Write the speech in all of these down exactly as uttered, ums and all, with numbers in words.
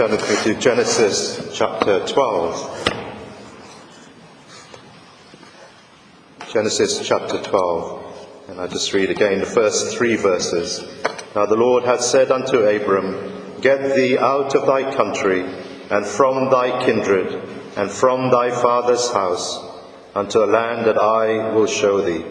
Turn with me to Genesis chapter twelve. Genesis chapter twelve. And I just read again the first three verses. Now the Lord had said unto Abram, Get thee out of thy country, and from thy kindred, and from thy father's house, unto a land that I will show thee.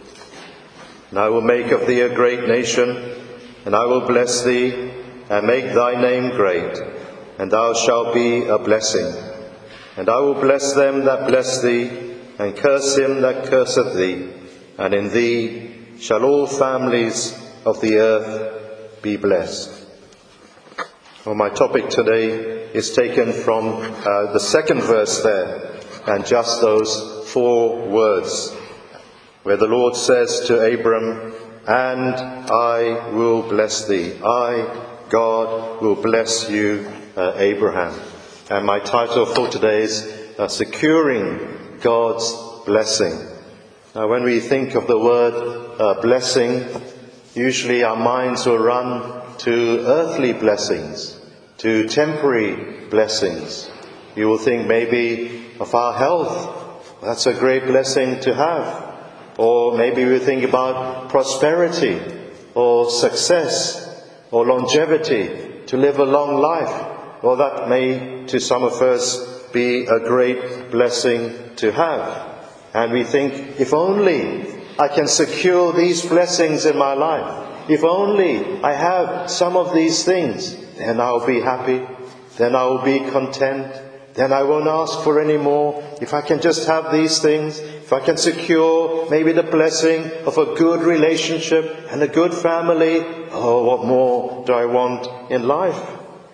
And I will make of thee a great nation, and I will bless thee, and make thy name great, and thou shalt be a blessing. And I will bless them that bless thee, and curse him that curseth thee, and in thee shall all families of the earth be blessed. Well, my topic today is taken from uh, the second verse there, and just those four words, where the Lord says to Abram, And I will bless thee. I, God, will bless you, uh, Abraham. And my title for today is uh, Securing God's Blessing. Now, when we think of the word uh, blessing, usually our minds will run to earthly blessings, to temporary blessings. You will think maybe of our health. That's a great blessing to have. Or maybe we think about prosperity or success or longevity, to live a long life. Well, that may, to some of us, be a great blessing to have. And we think, if only I can secure these blessings in my life, if only I have some of these things, then I'll be happy, then I will be content, then I won't ask for any more. If I can just have these things, if I can secure maybe the blessing of a good relationship and a good family, oh, what more do I want in life?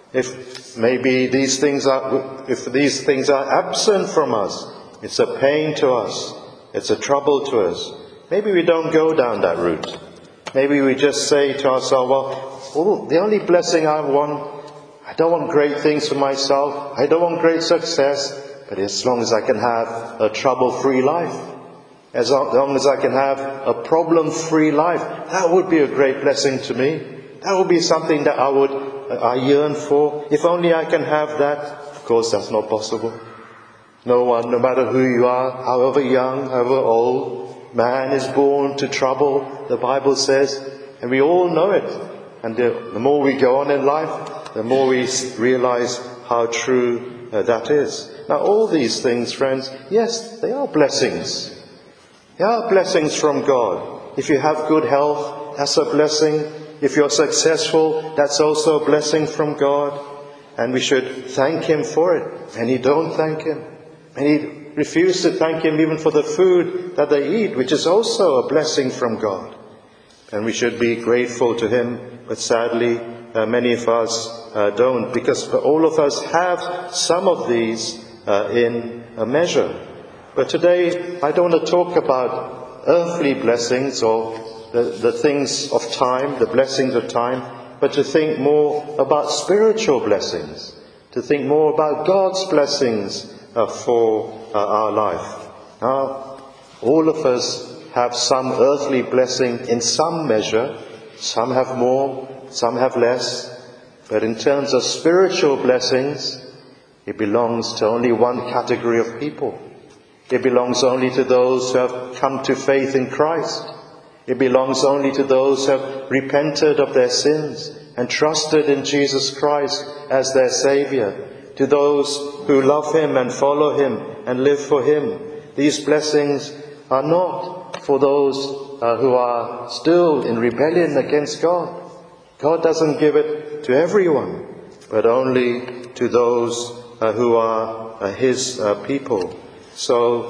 If maybe these things are, if these things are absent from us, it's a pain to us, it's a trouble to us. Maybe we don't go down that route. Maybe we just say to ourselves, well, oh, the only blessing I want, I don't want great things for myself, I don't want great success, but as long as I can have a trouble-free life, as long as I can have a problem-free life, that would be a great blessing to me. That would be something that I would, I yearn for. If only I can have that. Of course, that's not possible. No one, no matter who you are, however young, however old, man is born to trouble, the Bible says, and we all know it. And the, the more we go on in life, the more we realize how true uh, that is. Now, all these things, friends, yes, they are blessings. They are blessings from God. If you have good health, that's a blessing. If you're successful, that's also a blessing from God. And we should thank Him for it. Many don't thank Him. Many refuse to thank Him even for the food that they eat, which is also a blessing from God. And we should be grateful to Him, but sadly, uh, many of us uh, don't, because all of us have some of these uh, in a measure. But today, I don't want to talk about earthly blessings or the, the things of time, the blessings of time, but to think more about spiritual blessings, to think more about God's blessings uh, for uh, our life. Now, all of us have some earthly blessing in some measure. Some have more, some have less. But in terms of spiritual blessings, it belongs to only one category of people. It belongs only to those who have come to faith in Christ. It belongs only to those who have repented of their sins and trusted in Jesus Christ as their Saviour. To those who love Him and follow Him and live for Him. These blessings are not for those uh, who are still in rebellion against God. God doesn't give it to everyone, but only to those uh, who are uh, His uh, people. So,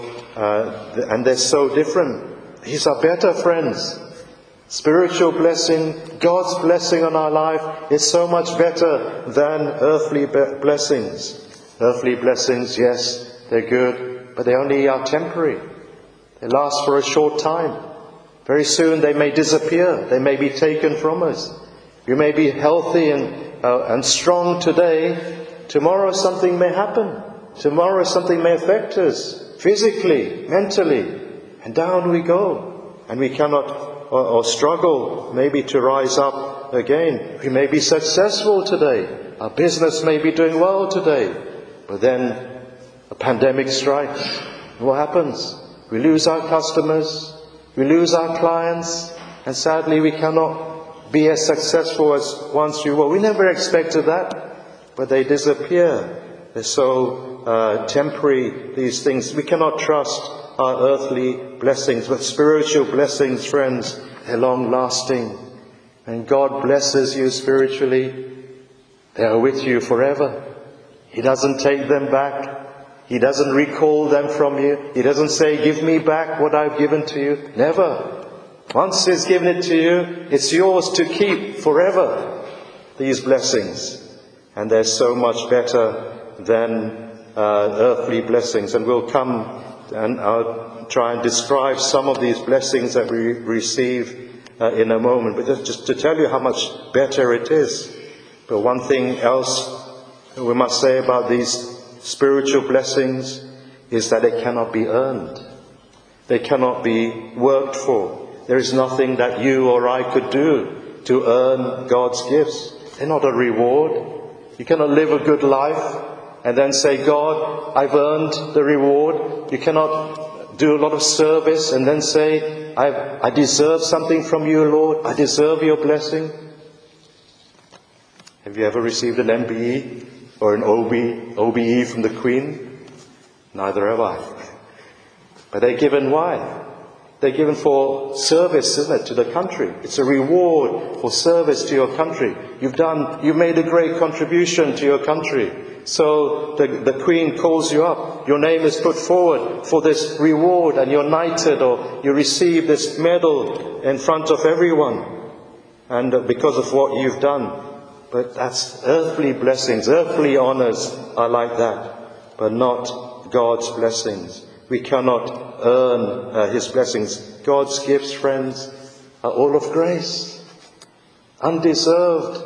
uh, and they're so different. These are better, friends. Spiritual blessing, God's blessing on our life is so much better than earthly be- blessings. Earthly blessings, yes, they're good, but they only are temporary. They last for a short time. Very soon they may disappear. They may be taken from us. You may be healthy and, uh, and strong today. Tomorrow something may happen. Tomorrow something may affect us physically, mentally, and down we go. And we cannot or, or struggle maybe to rise up again. We may be successful today. Our business may be doing well today, but then a pandemic strikes. What happens? We lose our customers, we lose our clients, and sadly we cannot be as successful as once we were. We never expected that, but they disappear. They're so uh, temporary, these things. We cannot trust our earthly blessings, but spiritual blessings, friends, they're long-lasting. And God blesses you spiritually. They are with you forever. He doesn't take them back. He doesn't recall them from you. He doesn't say, give me back what I've given to you. Never. Once He's given it to you, it's yours to keep forever, these blessings. And they're so much better than uh, earthly blessings. And we'll come and I'll try and describe some of these blessings that we receive uh, in a moment. But just to tell you how much better it is. But one thing else we must say about these spiritual blessings is that they cannot be earned. They cannot be worked for. There is nothing that you or I could do to earn God's gifts. They're not a reward. You cannot live a good life and then say, God, I've earned the reward. You cannot do a lot of service and then say, I, I deserve something from you, Lord. I deserve your blessing. Have you ever received an M B E or an O B E from the Queen? Neither have I. But they're given why? They're given for service, isn't it, to the country. It's a reward for service to your country. You've done, you've made a great contribution to your country. So the, the Queen calls you up. Your name is put forward for this reward and you're knighted or you receive this medal in front of everyone. And because of what you've done. But that's earthly blessings, earthly honours are like that, but not God's blessings. We cannot earn uh, His blessings. God's gifts, friends, are all of grace, undeserved,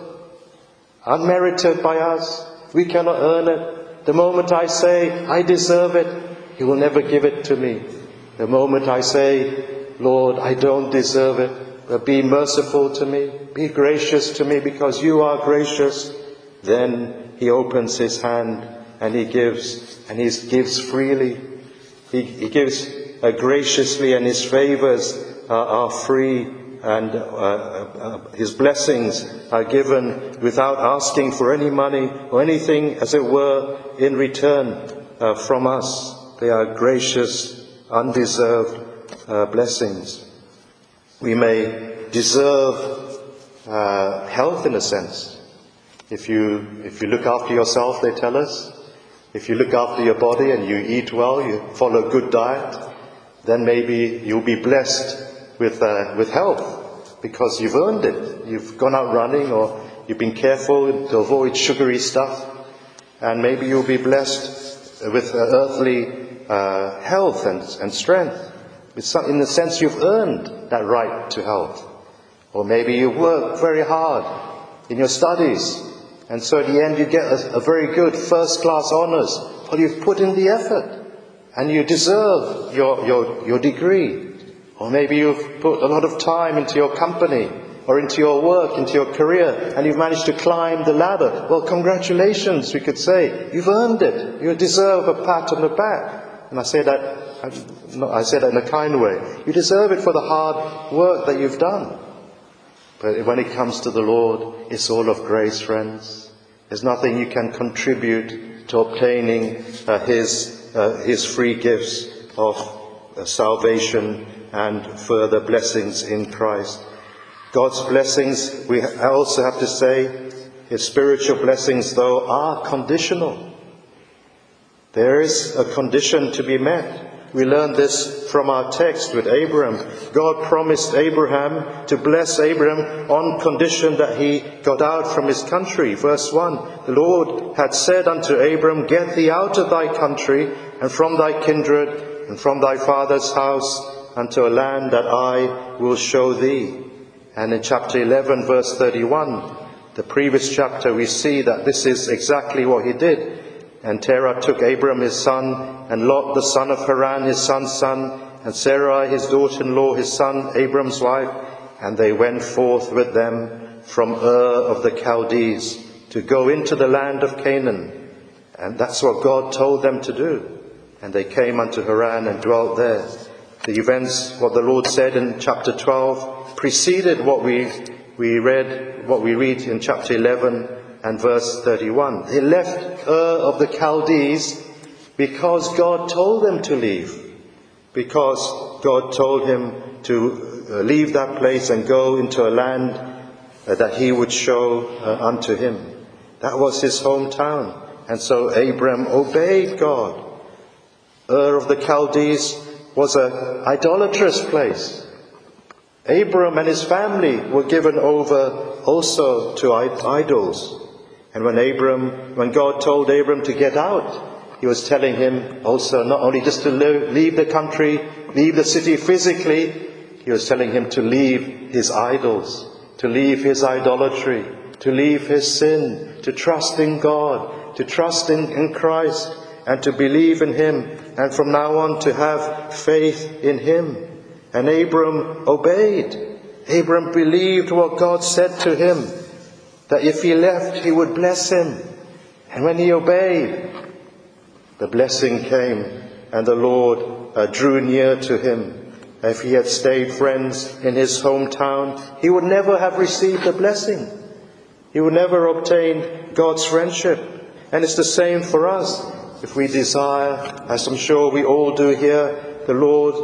unmerited by us. We cannot earn it. The moment I say, I deserve it, He will never give it to me. The moment I say, Lord, I don't deserve it, but be merciful to me, be gracious to me because you are gracious, then He opens His hand and He gives, and He gives freely. He, he gives uh, graciously, and His favours uh, are free, and uh, uh, His blessings are given without asking for any money or anything, as it were, in return uh, from us. They are gracious, undeserved uh, blessings. We may deserve uh, health in a sense. If you if you look after yourself, they tell us, if you look after your body and you eat well, you follow a good diet, then maybe you'll be blessed with uh, with health because you've earned it. You've gone out running or you've been careful to avoid sugary stuff, and maybe you'll be blessed with uh, earthly uh, health and, and strength. In the sense you've earned that right to health. Or maybe you work very hard in your studies, and so at the end you get a, a very good first-class honours. Well, you've put in the effort, and you deserve your, your, your degree. Or maybe you've put a lot of time into your company, or into your work, into your career, and you've managed to climb the ladder. Well, congratulations, we could say. You've earned it. You deserve a pat on the back. And I say that I say that in a kind way. You deserve it for the hard work that you've done. But when it comes to the Lord, it's all of grace, friends. There's nothing you can contribute to obtaining uh, His uh, His free gifts of uh, salvation and further blessings in Christ. God's blessings, we also have to say, His spiritual blessings, though, are conditional. There is a condition to be met. We learn this from our text with Abraham. God promised Abraham to bless Abraham on condition that he got out from his country. Verse one, the Lord had said unto Abraham, get thee out of thy country and from thy kindred and from thy father's house unto a land that I will show thee. And in chapter eleven, verse thirty-one, the previous chapter, we see that this is exactly what he did. And Terah took Abram his son, and Lot the son of Haran his son's son, and Sarai his daughter-in-law his son Abram's wife, and they went forth with them from Ur of the Chaldees to go into the land of Canaan. And that's what God told them to do. And they came unto Haran and dwelt there. The events, what the Lord said in chapter twelve, preceded what we we read, what we read in chapter eleven and verse thirty-one. They left Ur of the Chaldees because God told them to leave. Because God told him to uh, leave that place and go into a land uh, that he would show uh, unto him. That was his hometown. And so Abram obeyed God. Ur of the Chaldees was an idolatrous place. Abram and his family were given over also to idols. And when Abram, when God told Abram to get out, he was telling him also not only just to leave the country, leave the city physically, he was telling him to leave his idols, to leave his idolatry, to leave his sin, to trust in God, to trust in, in Christ, and to believe in him, and from now on to have faith in him. And Abram obeyed. Abram believed what God said to him, that if he left, he would bless him. And when he obeyed, the blessing came, and the Lord uh, drew near to him. If he had stayed, friends, in his hometown, he would never have received the blessing. He would never obtain God's friendship. And it's the same for us. If we desire, as I'm sure we all do here, the Lord,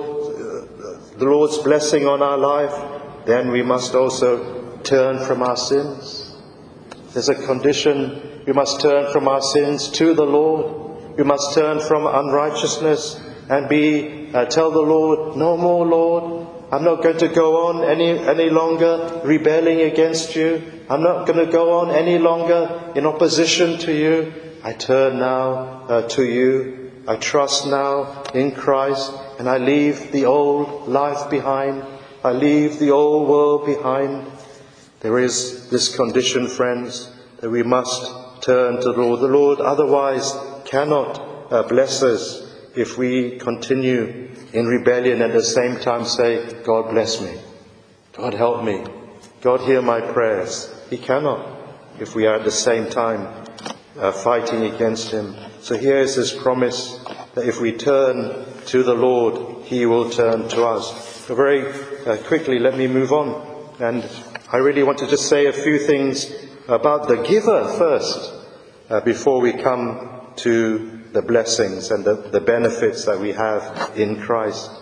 uh, the Lord's blessing on our life, then we must also turn from our sins. There's a condition. We must turn from our sins to the Lord. We must turn from unrighteousness and be uh, tell the Lord, no more, Lord. I'm not going to go on any any longer rebelling against you. I'm not going to go on any longer in opposition to you. I turn now uh, to you. I trust now in Christ, and I leave the old life behind. I leave the old world behind. There is this condition, friends, that we must turn to the Lord. The Lord otherwise cannot uh, bless us if we continue in rebellion and at the same time say, God bless me, God help me, God hear my prayers. He cannot if we are at the same time uh, fighting against him. So here is this promise that if we turn to the Lord, he will turn to us. So very uh, quickly, let me move on. And I really want to just say a few things about the giver first, uh, before we come to the blessings and the, the benefits that we have in Christ.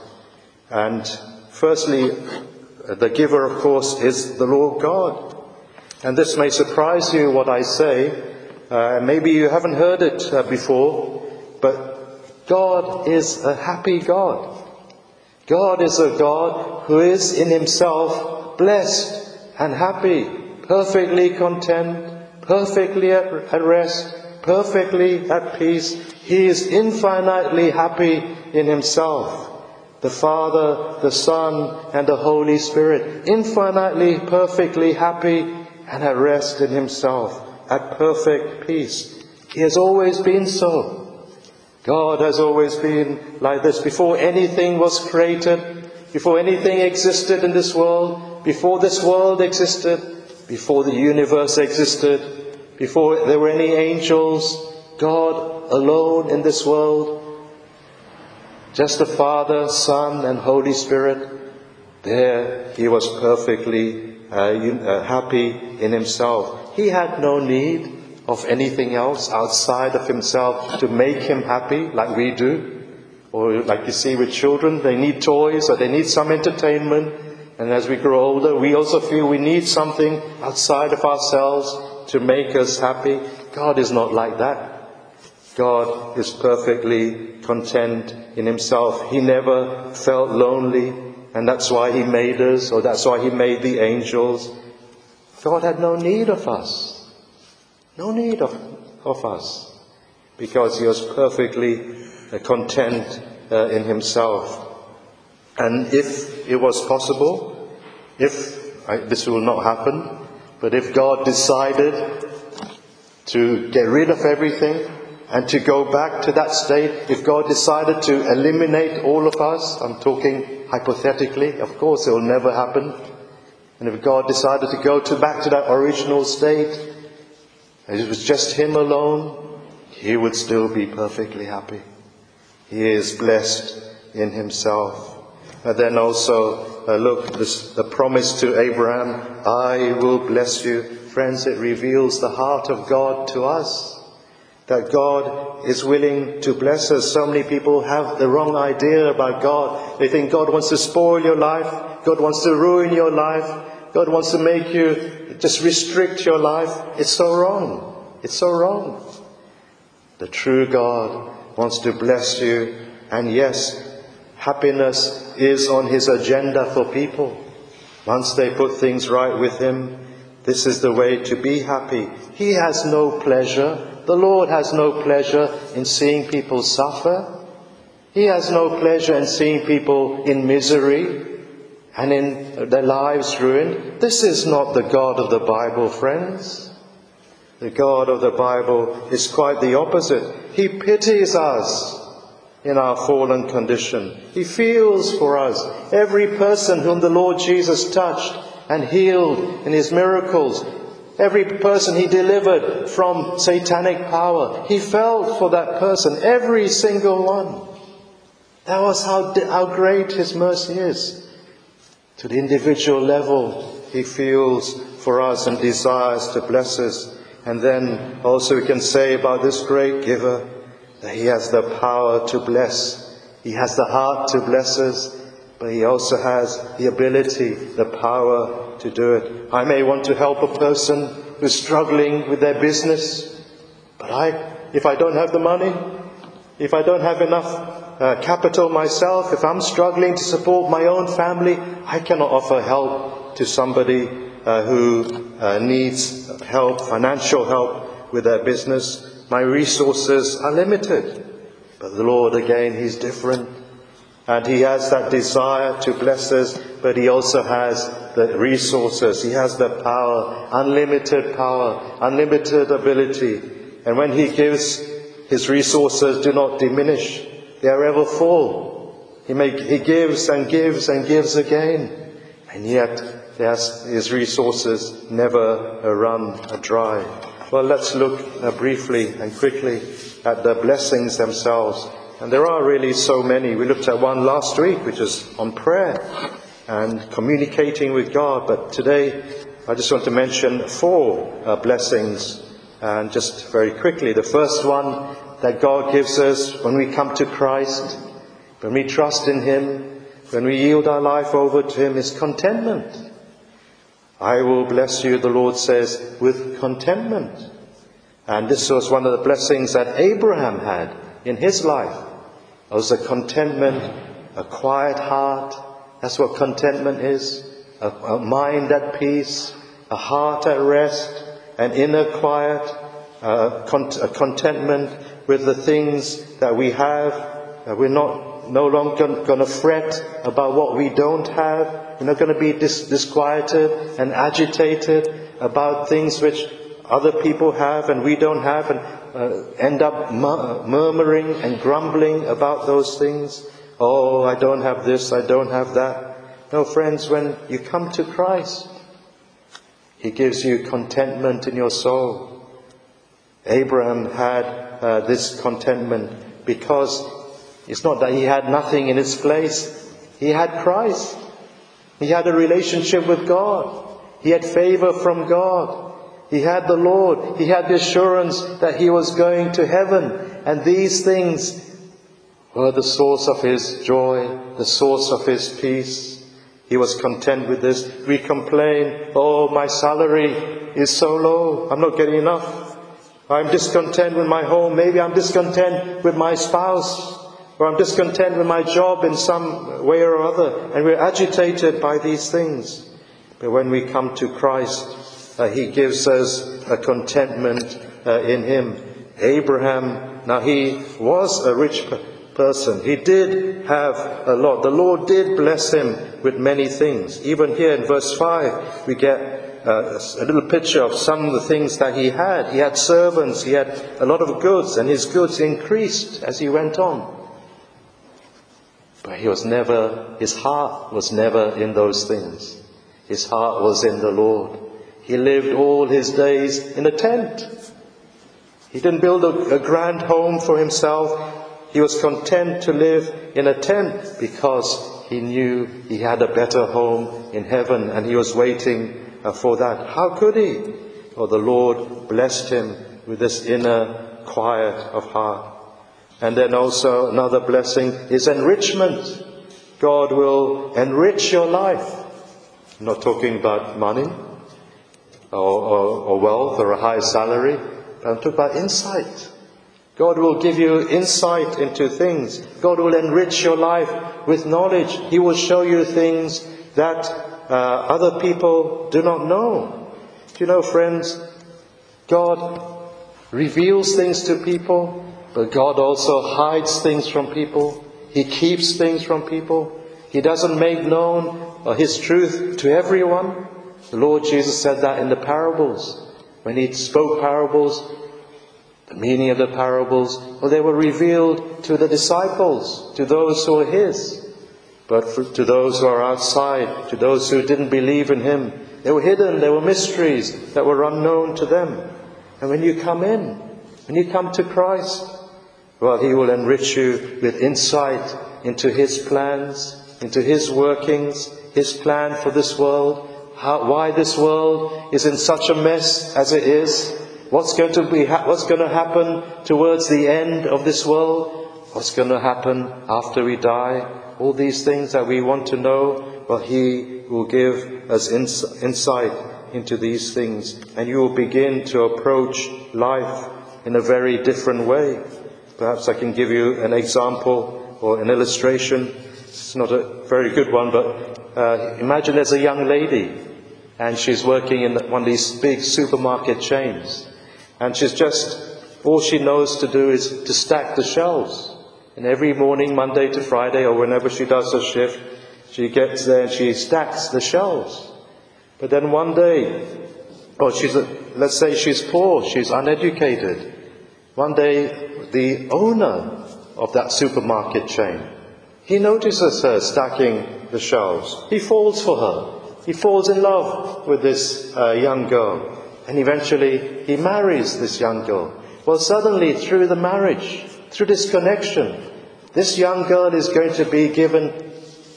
And firstly, the giver, of course, is the Lord God. And this may surprise you what I say. Uh, maybe you haven't heard it uh, before, but God is a happy God. God is a God who is in himself blessed and happy, perfectly content, perfectly at, at rest, perfectly at peace. He is infinitely happy in himself. The Father, the Son, and the Holy Spirit, infinitely, perfectly happy and at rest in himself, at perfect peace. He has always been so. God has always been like this. Before anything was created, before anything existed in this world, before this world existed, before the universe existed, before there were any angels, God alone in this world, just the Father, Son, and Holy Spirit, there he was perfectly uh, uh, happy in himself. He had no need of anything else outside of himself to make him happy like we do. Or like you see with children, they need toys or they need some entertainment. And as we grow older, we also feel we need something outside of ourselves to make us happy. God is not like that. God is perfectly content in himself. He never felt lonely, and that's why he made us, or that's why he made the angels. God had no need of us. No need of, of us. Because he was perfectly uh, content uh, in himself. And if it was possible, if, I, this will not happen, but if God decided to get rid of everything and to go back to that state, if God decided to eliminate all of us, I'm talking hypothetically, of course it will never happen. And if God decided to go to back to that original state, if it was just him alone, he would still be perfectly happy. He is blessed in himself. And then also, uh, look, this, the promise to Abraham, I will bless you. Friends, it reveals the heart of God to us, that God is willing to bless us. So many people have the wrong idea about God. They think God wants to spoil your life. God wants to ruin your life. God wants to make you just restrict your life. It's so wrong. It's so wrong. The true God wants to bless you. And yes, happiness is on his agenda for people. Once they put things right with him, this is the way to be happy. He has no pleasure. The Lord has no pleasure in seeing people suffer. He has no pleasure in seeing people in misery and in their lives ruined. This is not the God of the Bible, friends. The God of the Bible is quite the opposite. He pities us in our fallen condition. He feels for us. Every person whom the Lord Jesus touched and healed in his miracles, every person he delivered from satanic power, he felt for that person, every single one. That was how, how great his mercy is. To the individual level, he feels for us and desires to bless us. And then also we can say about this great giver that he has the power to bless. He has the heart to bless us, but he also has the ability, the power to do it. I may want to help a person who's struggling with their business, but I, if I don't have the money, if I don't have enough uh, capital myself, if I'm struggling to support my own family, I cannot offer help to somebody uh, who uh, needs help, financial help with their business. My resources are limited. But the Lord, again, he's different. And he has that desire to bless us, but he also has the resources. He has the power, unlimited power, unlimited ability. And when he gives, his resources do not diminish. They are ever full. He, make, he gives and gives and gives again. And yet his resources never run dry. Well, let's look uh, briefly and quickly at the blessings themselves. And there are really so many. We looked at one last week, which is on prayer and communicating with God. But today, I just want to mention four uh, blessings. And just very quickly, the first one that God gives us when we come to Christ, when we trust in him, when we yield our life over to him, is contentment. I will bless you, the Lord says, with contentment. And this was one of the blessings that Abraham had in his life. It was a contentment, a quiet heart. That's what contentment is. A, a mind at peace, a heart at rest, an inner quiet, uh, con- a contentment with the things that we have. Uh, we're not no longer going to fret about what we don't have. We're not going to be dis- disquieted and agitated about things which other people have and we don't have, and uh, end up mur- murmuring and grumbling about those things. Oh, I don't have this, I don't have that. No, friends, when you come to Christ, he gives you contentment in your soul. Abraham had uh, this contentment because it's not that he had nothing in its place. He had Christ. He had a relationship with God. He had favor from God. He had the Lord. He had the assurance that he was going to heaven. And these things were the source of his joy, the source of his peace. He was content with this. We complain, oh, my salary is so low. I'm not getting enough. I'm discontent with my home. Maybe I'm discontent with my spouse. Or I'm discontent with my job in some way or other. And we're agitated by these things. But when we come to Christ, uh, he gives us a contentment uh, in him. Abraham, now he was a rich person. He did have a lot. The Lord did bless him with many things. Even here in verse five, we get uh, a little picture of some of the things that he had. He had servants. He had a lot of goods, and his goods increased as he went on. But he was never, his heart was never in those things. His heart was in the Lord. He lived all his days in a tent. He didn't build a, a grand home for himself. He was content to live in a tent because he knew he had a better home in heaven, and he was waiting uh, for that. How could he? Well, the Lord blessed him with this inner quiet of heart. And then also another blessing is enrichment. God will enrich your life. I'm not talking about money or, or, or wealth or a high salary, but I'm talking about insight. God will give you insight into things. God will enrich your life with knowledge. He will show you things that uh, other people do not know. Do you know, friends, God reveals things to people, but God also hides things from people. He keeps things from people. He doesn't make known uh, His truth to everyone. The Lord Jesus said that in the parables. When He spoke parables, the meaning of the parables, well, they were revealed to the disciples, to those who were His. But for, to those who are outside, to those who didn't believe in Him, they were hidden, they were mysteries that were unknown to them. And when you come in, when you come to Christ, well, He will enrich you with insight into His plans, into His workings, His plan for this world, how, why this world is in such a mess as it is, what's going to be, what's going to happen towards the end of this world, what's going to happen after we die. All these things that we want to know, well, He will give us ins- insight into these things, and you will begin to approach life in a very different way. Perhaps I can give you an example or an illustration. It's not a very good one, but uh, imagine there's a young lady, and she's working in one of these big supermarket chains, and she's just, all she knows to do is to stack the shelves. And every morning, Monday to Friday, or whenever she does her shift, she gets there and she stacks the shelves. But then one day, or she's, a, let's say she's poor, she's uneducated. One day, the owner of that supermarket chain, he notices her stacking the shelves. He falls for her. He falls in love with this uh, young girl. And eventually, he marries this young girl. Well, suddenly, through the marriage, through this connection, this young girl is going to be given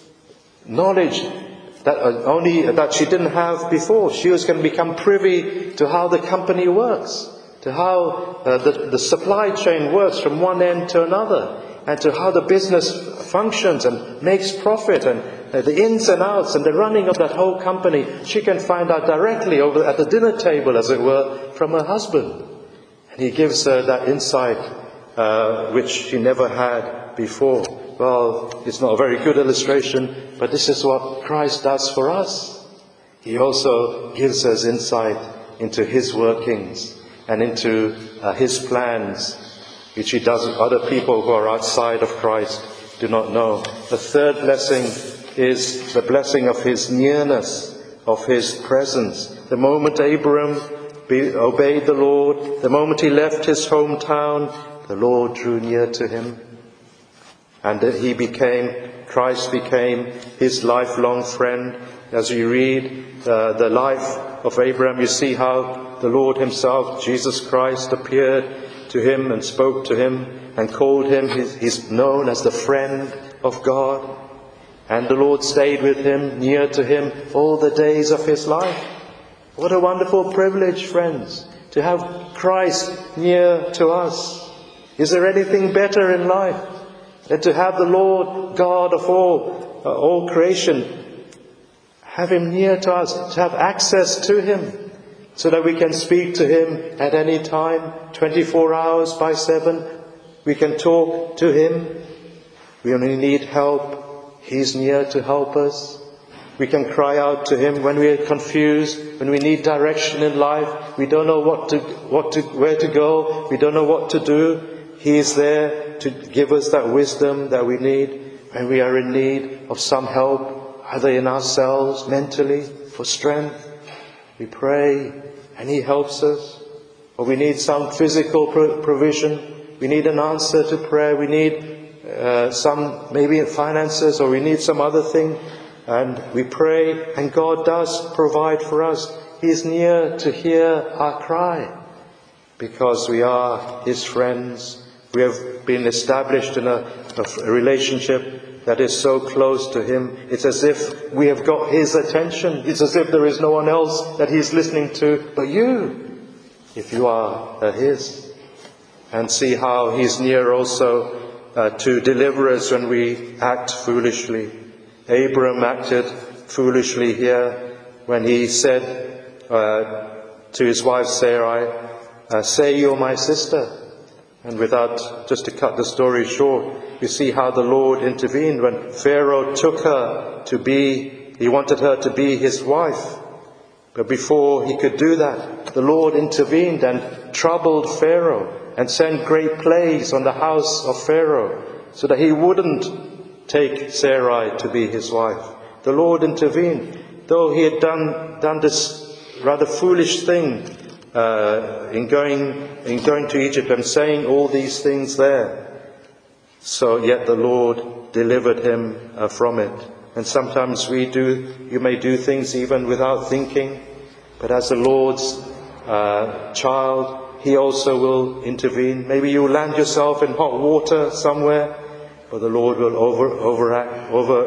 knowledge that only that she didn't have before. She was going to become privy to how the company works, to how uh, the, the supply chain works from one end to another, and to how the business functions and makes profit, and uh, the ins and outs and the running of that whole company. She can find out directly over at the dinner table, as it were, from her husband. And he gives her that insight uh, which she never had before. Well, it's not a very good illustration, but this is what Christ does for us. He also gives us insight into His workings and into uh, His plans, which He does with other people who are outside of Christ do not know. The third blessing is the blessing of His nearness, of His presence. The moment Abram be, obeyed the Lord, the moment he left his hometown, the Lord drew near to him. And he became, Christ became his lifelong friend. As you read uh, the life of Abraham, you see how the Lord Himself, Jesus Christ, appeared to him and spoke to him and called him, he's, he's known as the friend of God. And the Lord stayed with him, near to him, all the days of his life. What a wonderful privilege, friends, to have Christ near to us. Is there anything better in life than to have the Lord God of all, uh, all creation, have Him near to us, to have access to Him, so that we can speak to Him at any time, twenty-four hours by seven. We can talk to Him. We only need help. He's near to help us. We can cry out to Him when we are confused, when we need direction in life. We don't know what to, what to, where to go. We don't know what to do. He is there to give us that wisdom that we need when we are in need of some help, either in ourselves, mentally, for strength. We pray and He helps us. Or we need some physical pro- provision. We need an answer to prayer. We need uh, some, maybe finances, or we need some other thing. And we pray, and God does provide for us. He is near to hear our cry. because we are his friends. We have been established in a, a relationship that is so close to him. It's as if we have got his attention. It's as if there is no one else that he's listening to but you, if you are uh, his. And see how he's near also uh, to deliver us when we act foolishly. Abram acted foolishly here when he said uh, to his wife Sarai, uh, say you're my sister. And without, just to cut the story short, you see how the Lord intervened when Pharaoh took her to be, he wanted her to be his wife. But before he could do that, the Lord intervened and troubled Pharaoh and sent great plagues on the house of Pharaoh so that he wouldn't take Sarai to be his wife. The Lord intervened, though he had done, done this rather foolish thing uh, in going in going to Egypt and saying all these things there. So yet the Lord delivered him uh, from it. And sometimes we do, you may do things even without thinking, but as the Lord's uh, child, he also will intervene. Maybe you land yourself in hot water somewhere, but the Lord will over overact, over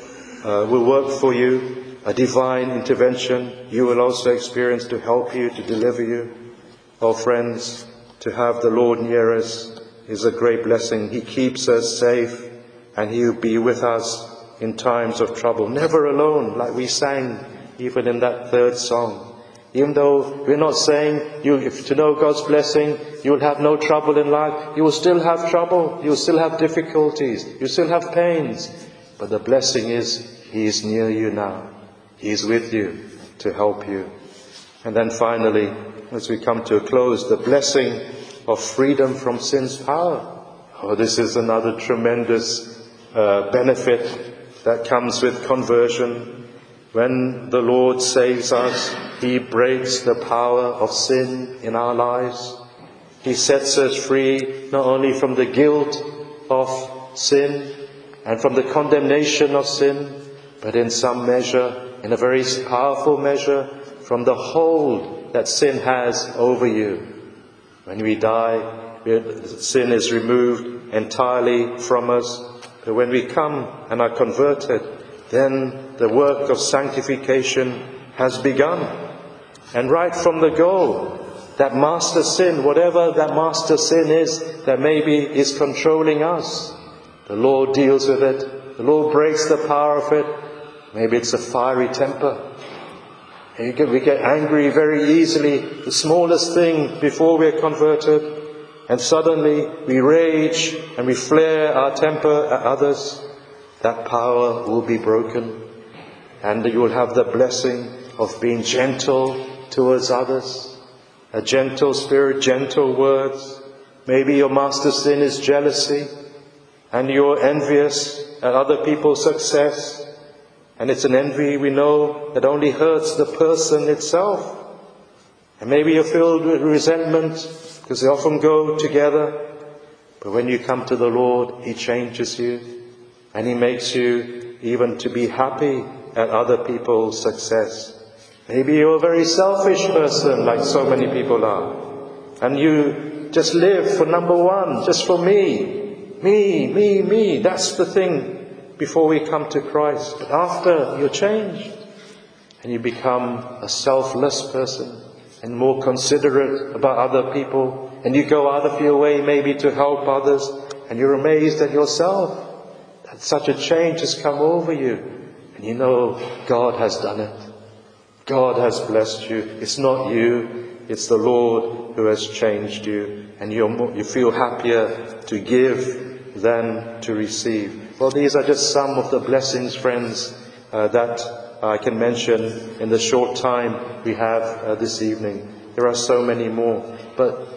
uh, will work for you. A divine intervention you will also experience to help you, to deliver you. Oh friends, to have the Lord near us is a great blessing. He keeps us safe and he will be with us in times of trouble. Never alone, like we sang even in that third song. Even though we're not saying you, if to know God's blessing, you will have no trouble in life. You will still have trouble. You will still have difficulties. You still have pains. But the blessing is he is near you now. He is with you to help you. And then finally, as we come to a close, the blessing of freedom from sin's power. Oh, this is another tremendous uh, benefit that comes with conversion. When the Lord saves us, he breaks the power of sin in our lives. He sets us free not only from the guilt of sin and from the condemnation of sin, but in some measure, in a very powerful measure, from the hold that sin has over you. When we die, sin is removed entirely from us. But when we come and are converted, then the work of sanctification has begun. And right from the go, that master sin, whatever that master sin is that maybe is controlling us, the Lord deals with it. The Lord breaks the power of it. Maybe it's a fiery temper. And you get, we get angry very easily, the smallest thing before we're converted. And suddenly we rage and we flare our temper at others. That power will be broken. And you will have the blessing of being gentle towards others. A gentle spirit, gentle words. Maybe your master sin is jealousy. And you're envious at other people's success. And it's an envy, we know, that only hurts the person itself. And maybe you're filled with resentment, because they often go together. But when you come to the Lord, he changes you. And he makes you even to be happy at other people's success. Maybe you're a very selfish person, like so many people are. And you just live for number one, just for me. Me, me, me. That's the thing. Before we come to Christ. But after you're changed and you become a selfless person and more considerate about other people, and you go out of your way maybe to help others, and you're amazed at yourself that such a change has come over you, and you know God has done it. God has blessed you. It's not you, it's the Lord who has changed you, and you're more, you feel happier to give than to receive. Well, these are just some of the blessings, friends, uh, that I can mention in the short time we have uh, this evening. There are so many more. But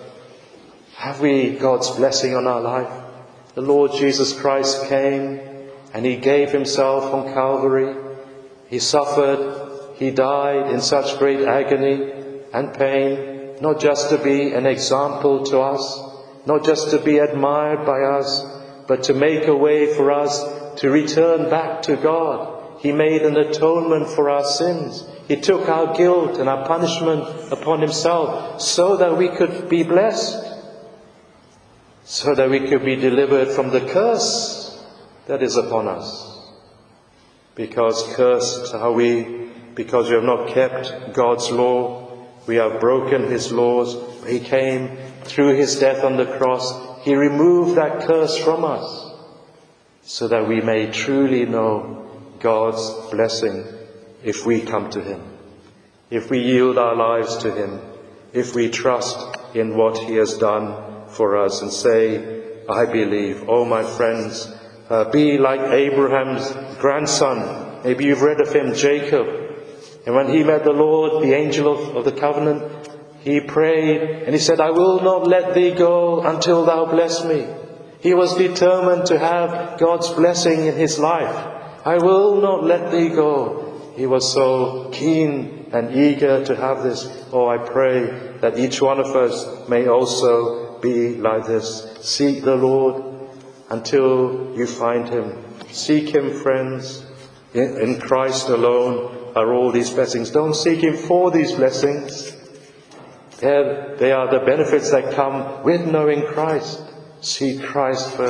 have we God's blessing on our life? The Lord Jesus Christ came and he gave himself on Calvary. He suffered. He died in such great agony and pain, not just to be an example to us, not just to be admired by us, but to make a way for us to return back to God. He made an atonement for our sins. He took our guilt and our punishment upon himself so that we could be blessed, so that we could be delivered from the curse that is upon us. Because cursed are we, because we have not kept God's law. We have broken his laws. He came through his death on the cross. He removed that curse from us so that we may truly know God's blessing if we come to him, if we yield our lives to him, if we trust in what he has done for us and say, I believe. Oh, my friends, uh, be like Abraham's grandson. Maybe you've read of him, Jacob. And when he met the Lord, the angel of, of the covenant, he prayed and he said, I will not let thee go until thou bless me. He was determined to have God's blessing in his life. I will not let thee go. He was so keen and eager to have this. Oh, I pray that each one of us may also be like this. Seek the Lord until you find him. Seek him, friends. In, in Christ alone are all these blessings. Don't seek him for these blessings. They're, they are the benefits that come with knowing Christ. Seek Christ first.